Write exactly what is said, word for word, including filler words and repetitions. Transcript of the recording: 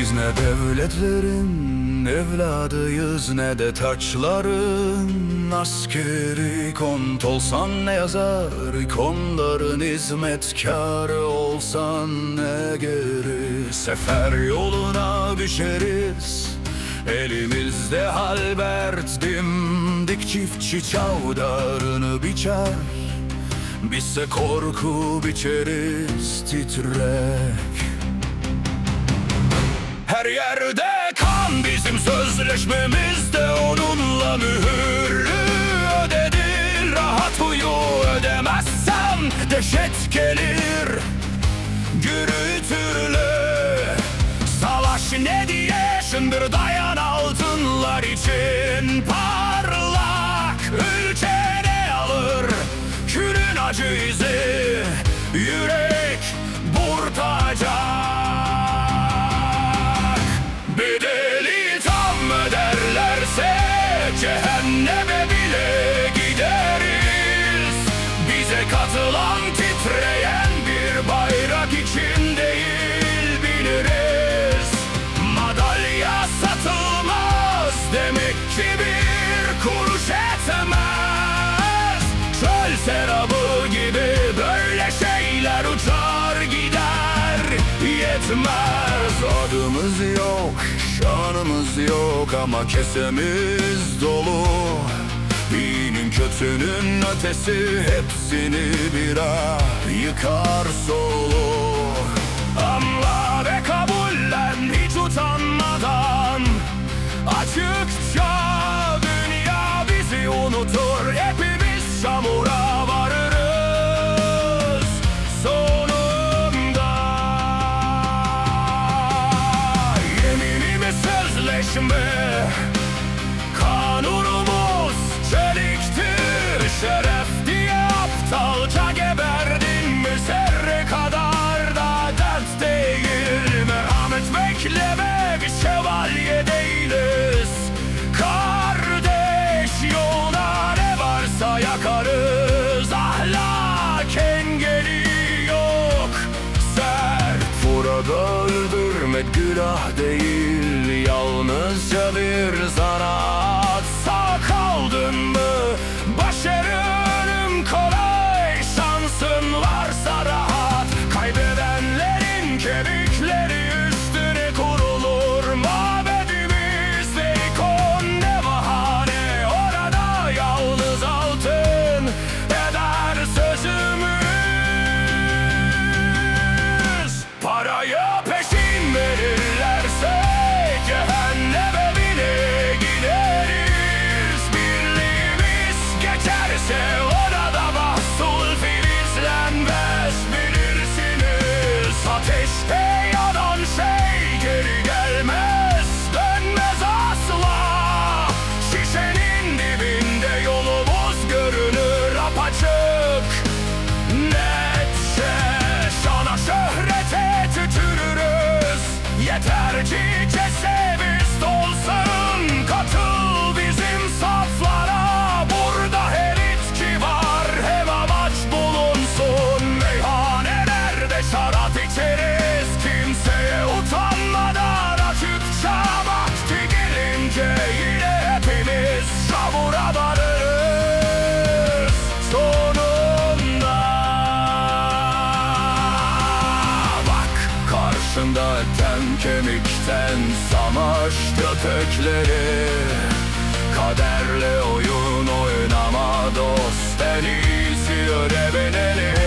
Biz ne devletlerin evladıyız, ne de taçların askeri. Kont olsan ne yazar, ikonların hizmetkarı olsan ne geri. Sefer yoluna düşeriz, elimizde halbert dimdik. Çiftçi çavdarını biçer, bizse korku biçeriz titrek. Her yerde kan bizim sözleşmemizde, onunla mühürlü ödedi. Rahat uyu, ödemezsen dehşet gelir gürültülü. Savaş ne diye şındırdayan altınlar için parlak ülke ne alır külün acı izi, yürek burtacak. Bir deli tam öderlerse cehenneme bile gideriz. Bize katılan titreyen bir bayrak için değil biliriz. Madalya satılmaz demek ki bir kuruş etmez. Çöl serabı gibi böyle şeyler uçar gider, yetmez. Adımız yok, şanımız yok ama kesemiz dolu. İyinin kötünün ötesi hepsini bira yıkar solu. Anla ve kabullen hiç utanmadan, açıkça dünya bizi unutur. Hepimiz çamura varırız sonunda. Yeminimi sözleşme, kanunumuz çeliktir. Şeref diye aptalca geberdin mi, zerre kadar da dert değil. Merhamet bekleme, bir şövalye değiliz. Kardeş yolda ne varsa yakarız. Ahlak engeli yok sert. Burada öldürmek günah değil, yalnızca bir zanaat. Sağ kaldın mı başarının kolay, şansın varsa rahat. Kaybedenlerin kemikleri üstüne kurulur. Mabedimizde ikon ne bahane, orada yalnız altın eder sözümüz. Parayı peşin verirlerse cehenneme bile gideriz. Birliğimiz geçerse orada mahsul filizlenmez bilirsiniz. Ateşte yanan şey geri gelmez, dönmez asla. Şişenin dibinde yolumuz görünür apaçık netçe. Şana şöhrete tükürürüz, yeter ki cesemiz dolsun. Katıl bizim saflara, burada her içki var, hem amaç bulunsun. Meyhanelerde şarap içeriz, kimseye utanmadan açıkça. Vakti gelince yine hepimiz çamura varırız sonunda. Bak karşında etten kemikten samaştı kökleri. Kaderle oyun oynama dost, en iyisi ödemeleri.